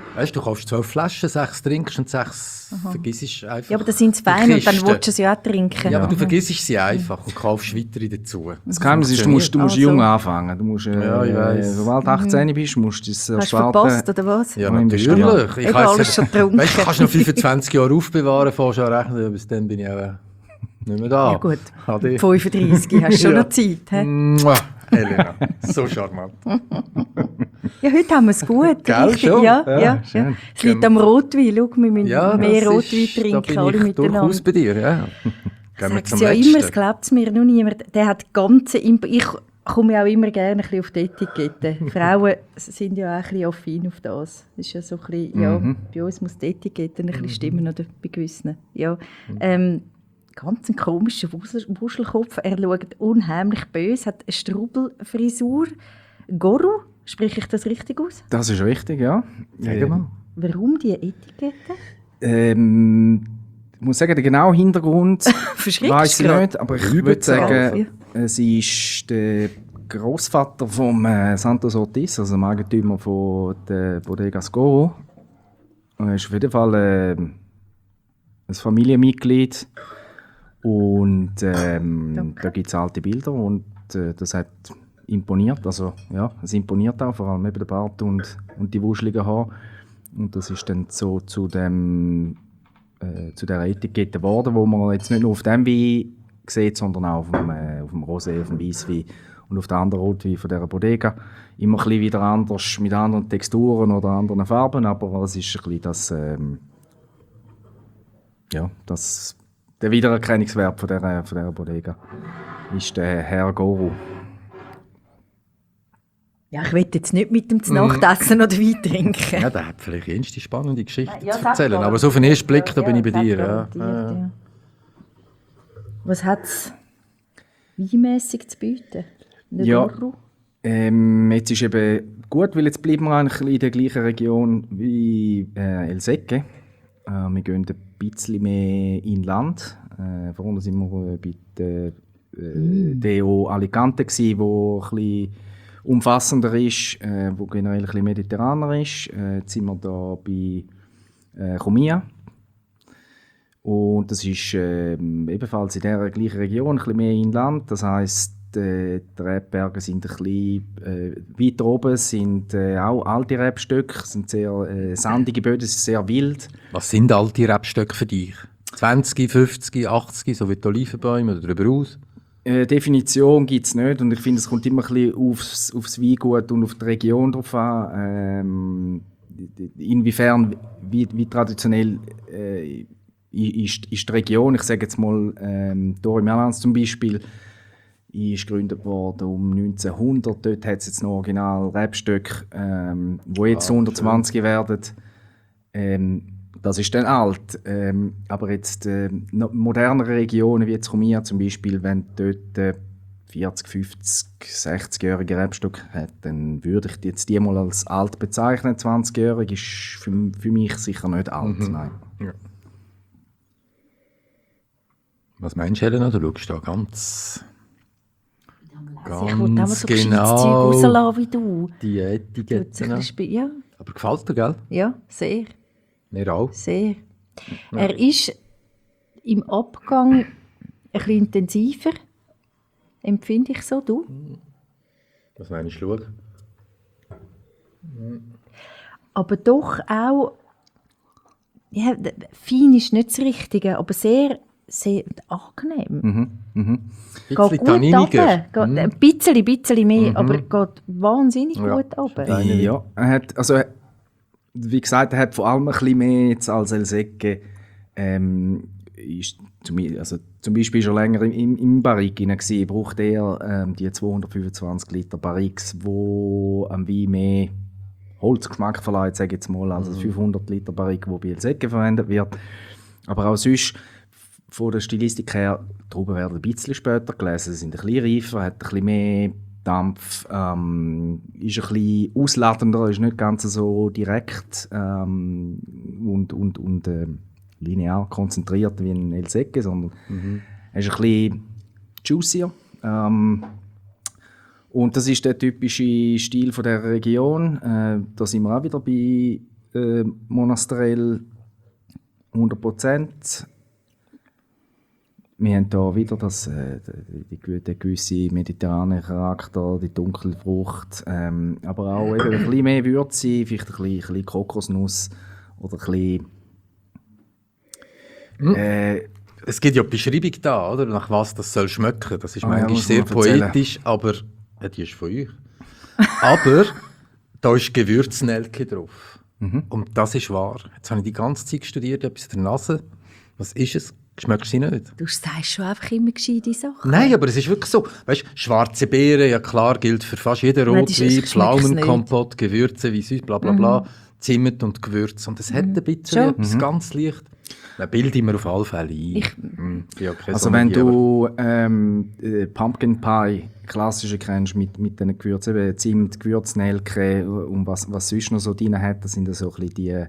Weißt du, du kaufst zwölf Flaschen, sechs trinkst und sechs Aha. vergisst einfach.
Ja, aber das sind es Wein und dann willst du sie auch trinken.
Ja, aber du vergisst sie einfach und kaufst weitere dazu.
Das Geheimnis ist, du musst, du musst also. jung anfangen. Du musst, äh,
ja, ich weiss.
Sobald du achtzehn bist, musst du es
Hast du verpasst, oder was?
Ja, natürlich. Ich
habe alles schon getrunken.
Weißt du, kannst noch fünfundzwanzig Jahre aufbewahren, fährst an rechnen, bis dann bin ich auch nicht mehr da.
Ja gut, Ade. fünfunddreißig, hast du schon ja. noch Zeit. He?
Mua, Elena, so charmant.
Ja, heute haben wir es gut.
Gell, schon?
Ja, ja, ja, ja. Es liegt am Rotwein. Schau, wir müssen
ja,
mehr Rotwein
ist,
trinken,
da bin
alle
ich
miteinander.
Durchaus bei dir, ja.
Sagst du ja letzten. Immer, es glaubt es mir noch niemand. Der hat ganze Imp ich komme ja auch immer gerne ein bisschen auf die Etikette. Frauen sind ja auch ein bisschen affin auf das. Das ist ja so ein bisschen, ja, mhm. bei uns muss die Etikette ein bisschen mhm. stimmen, oder bei gewissen. Ja. Mhm. Ähm, ganz ein komischer Wuschelkopf. Er schaut unheimlich böse, hat eine Strubelfrisur. Goru, spreche ich das richtig aus?
Das ist richtig, ja.
Ähm, warum die Etikette?
Ähm, ich muss sagen, den genauen Hintergrund weiß ich nicht, aber ich würde sagen, ja. sie ist der Großvater von äh, Santos Ortiz, also dem Eigentümer von der Bodegas Goru. Er ist auf jeden Fall äh, ein Familienmitglied. Und ähm, da gibt es alte Bilder und äh, das hat imponiert. Also ja, es imponiert auch, vor allem eben der Bart und, und die wuscheligen Haare. Und das ist dann so zu dem äh, zu der Etikette geworden, wo man jetzt nicht nur auf dem Wein sieht, sondern auch auf dem, äh, auf dem Rosé, auf dem Weisswein und auf der anderen Rotwein von dieser Bodega. Immer ein bisschen wieder anders, mit anderen Texturen oder anderen Farben, aber es ist ein bisschen das, ähm, ja, das der Wiedererkennungswert von dieser, von dieser Bodega ist der Herr Goru.
Ja, ich will jetzt nicht mit dem Nachtessen oder Wein trinken.
Ja, der hat vielleicht eine spannende Geschichte ja, zu erzählen, aber so auf den ersten Blick, da ja, bin ich bei dir. Ja. Ja.
Ja. Was hat es weinmässig zu bieten?
Ja, ähm, jetzt ist eben gut, weil jetzt bleiben wir eigentlich in der gleichen Region wie äh, El Secche. Äh, wir gehen ein bisschen mehr inland. Äh, vorhin waren wir bei der äh, mm. D O Alicante, gewesen, wo ein bisschen umfassender ist, äh, wo generell ein bisschen mediterraner ist. Äh, jetzt sind wir da bei äh, Comia. Und das ist äh, ebenfalls in dieser gleichen Region, ein bisschen mehr inland. Das heisst, äh, die Rebberge sind ein bisschen äh, weiter oben, sind äh, auch alte Rebstöcke, sind sehr äh, sandige Böden, es ist sehr wild.
Was sind alte Rebstöcke für dich? zwanzig, fünfzig, achtzig, so wie die Olivenbäume oder darüber aus?
Äh, Definition gibt es nicht und ich finde, es kommt immer ein bisschen aufs, aufs Weingut und auf die Region drauf an. Ähm, inwiefern, wie, wie traditionell äh, ist, ist die Region, ich sage jetzt mal, ähm, hier im Erlanz zum Beispiel, ist gegründet worden um neunzehnhundert. Dort hat es jetzt noch original Rebstöcke, ähm, die jetzt ah, hundertzwanzig schön. Werden. Ähm, das ist dann alt. Ähm, aber jetzt äh, modernere Regionen wie jetzt Comia zum Beispiel, wenn dort äh, vierzig, fünfzig, sechzigjährige Rebstöcke hat, dann würde ich jetzt die mal als alt bezeichnen. zwanzigjährig ist für, für mich sicher nicht alt. Mhm. Nein. Ja.
Was meinst du, Helena? Du schaust da ganz...
Ganz ich wollte auch so genau Zeug rauslassen wie du.
Die Etiketten.
Ja.
Aber gefällt dir, gell?
Ja, sehr.
Mir auch.
Sehr. Ja. Er ist im Abgang ein bisschen intensiver, empfinde ich so, du?
Was meinst du?
Aber doch auch, ja, fein ist nicht das Richtige, aber sehr... sehr angenehm.
Mhm, mhm.
Geht gut runter. Geht mhm. Ein bisschen, bisschen mehr, mhm. aber geht wahnsinnig ja. gut runter.
Ja, er hat, also, wie gesagt, er hat vor allem ein bisschen mehr jetzt als El Secche. Ähm, ist zum, also, zum Beispiel schon länger im, im Barrique gewesen, braucht er ähm, die zweihundertfünfundzwanzig Liter Barriques, wo am Wein mehr Holzgeschmack verleiht, sage ich jetzt mal, als mhm. fünfhundert Liter Barrique, wo bei El Secche verwendet wird. Aber auch sonst von der Stilistik her, die Trauben werden ein bisschen später gelesen, sie sind ein bisschen reifer, hat ein bisschen mehr Dampf, ähm, ist ein bisschen ausladender, ist nicht ganz so direkt ähm, und, und, und äh, linear konzentriert wie ein El Secche, sondern mhm. er ist ein bisschen juicier. Ähm, und das ist der typische Stil von der Region. Äh, da sind wir auch wieder bei äh, Monastrell hundert Prozent. Wir haben hier wieder das, äh, die, die, den gewissen mediterranen Charakter, die dunkle Frucht, ähm, aber auch eben ein bisschen mehr Würze, vielleicht ein bisschen, ein bisschen Kokosnuss oder ein bisschen...
Äh, es gibt ja eine Beschreibung da, oder? Nach was das soll schmecken. Das ist
oh,
manchmal
ja,
sehr poetisch, aber ja, die ist von euch. Aber da ist Gewürznelke drauf. Mhm. Und das ist wahr. Jetzt habe ich die ganze Zeit studiert, etwas in der Nase. Was ist es? Schmeckst du sie nicht?
Du sagst schon einfach immer gescheite Sachen.
Nein, aber es ist wirklich so. Weißt, schwarze Beeren, ja klar, gilt für fast jeden Rotwein, Pflaumenkompott, Gewürze wie süß, bla bla bla, mhm. Zimt und Gewürz. Und es mhm. hat ein bisschen etwas mhm. ganz leicht. Dann bilde ich mir auf alle Fälle ein.
Ich,
mhm. ja,
also wenn du ähm, äh, Pumpkin Pie, klassische kennst, mit, mit diesen Gewürzen, eben Zimt, Gewürznelke und was, was sonst noch so drin hat, das sind so ein bisschen die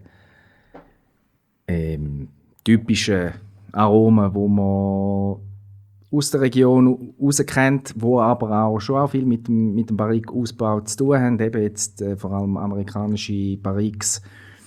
ähm, typischen Aromen, die man aus der Region raus kennt, die aber auch schon auch viel mit dem, mit dem Barrique-Ausbau zu tun haben. Eben jetzt äh, vor allem amerikanische Barriques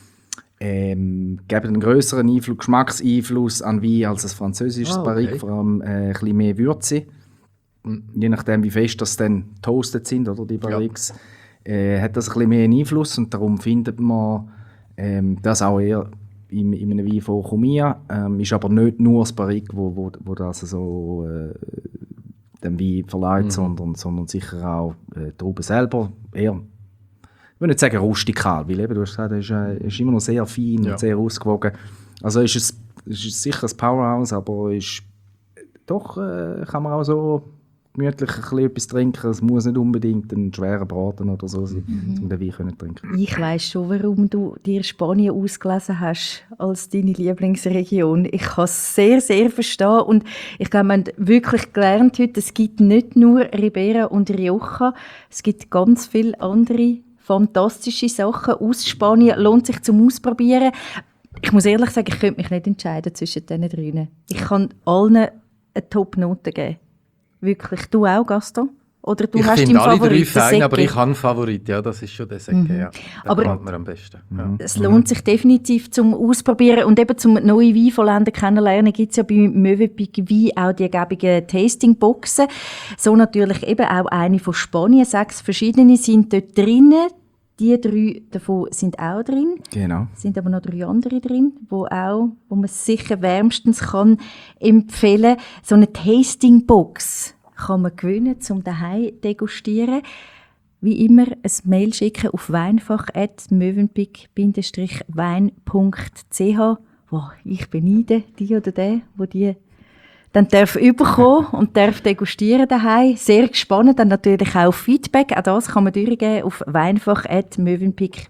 ähm, geben einen grösseren Einfluss, Geschmackseinfluss an Wein als ein französisches ah, okay. Barrique, vor allem äh, ein bisschen mehr Würze. Mhm. Je nachdem, wie fest das dann toastet sind, oder die Barriques, ja. äh, hat das ein bisschen mehr Einfluss und darum findet man ähm, das auch eher in, in einem Wein von Chumia. Ähm, ist aber nicht nur das Barrique, wo, wo, wo das so äh, den Wein verleiht, mhm. sondern, sondern sicher auch äh, die Trauben selber. Eher, ich will nicht sagen rustikal, weil eben, du hast gesagt, es ist, äh, ist immer noch sehr fein ja. und sehr ausgewogen. Also ist es, ist es sicher ein Powerhouse, aber ist, doch äh, kann man auch so gemütlich ein bisschen etwas trinken. Es muss nicht unbedingt ein schwerer Braten oder so sein, mhm. um den Wein zu trinken.
Ich weiss schon, warum du dir Spanien ausgelesen hast als deine Lieblingsregion. Ich kann es sehr, sehr verstehen. Und ich glaube, wir haben wirklich gelernt heute, es gibt nicht nur Ribera und Rioja, es gibt ganz viele andere fantastische Sachen aus Spanien. Lohnt sich zum Ausprobieren. Ich muss ehrlich sagen, ich könnte mich nicht entscheiden zwischen diesen dreien. Ich kann allen eine Top-Note geben. Wirklich. Du auch, Gaston? Oder du
ich
hast
finde alle
Favorit,
drei fein, aber ich habe einen Favorit. Ja, das ist schon der Säcke. Mhm. Ja. Der
aber
gefällt mir am besten. Ja.
Es lohnt sich definitiv zum Ausprobieren. Und eben zum neue Wein von Ländern kennenlernen gibt es ja bei Mövenpick Wein auch die ergängigen Tastingboxen. So natürlich eben auch eine von Spanien. Sechs verschiedene sind dort drinnen. Die drei davon sind auch drin.
Genau.
Es sind aber noch drei andere drin, wo, auch, wo man sicher wärmstens kann empfehlen kann. So eine Tastingbox kann man gewinnen, um daheim degustieren. Wie immer ein Mail schicken auf weinfach at mövenpick wein punkt c h. Wow, ich beneide die oder den, wo die dann darf überkommen und darf degustieren daheim. Sehr gespannt. Dann natürlich auch Feedback. Auch das kann man durchgeben auf weinfach at mövenpick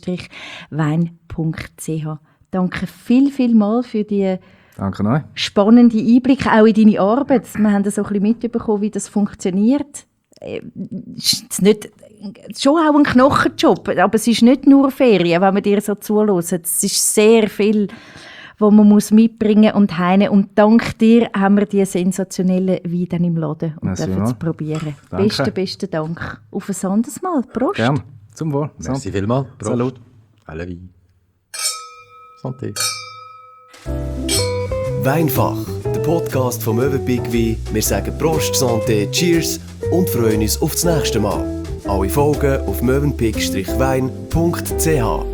wein punkt c h. Danke viel, viel mal für die
Danke euch.
Spannende Einblicke auch in deine Arbeit. Wir haben so ein bisschen mitbekommen, wie das funktioniert. Es ist nicht, schon auch ein Knochenjob, aber es ist nicht nur Ferien, wenn man dir so zuhört. Es ist sehr viel, wo man muss mitbringen und heine. Und dank dir haben wir diese sensationellen Weine dann im Laden und
Merci
dürfen es probieren.
Danke.
Besten, besten Dank. Auf ein anderes Mal. Prost.
Gerne. Zum Wohl.
Merci vielmals. Prost.
Salut.
Alle Wein. Santé.
Weinfach, der Podcast vom Mövenpick Wein. Wir sagen Prost, Santé, Cheers und freuen uns auf das nächste Mal. Alle Folgen auf mövenpick wein punkt c h.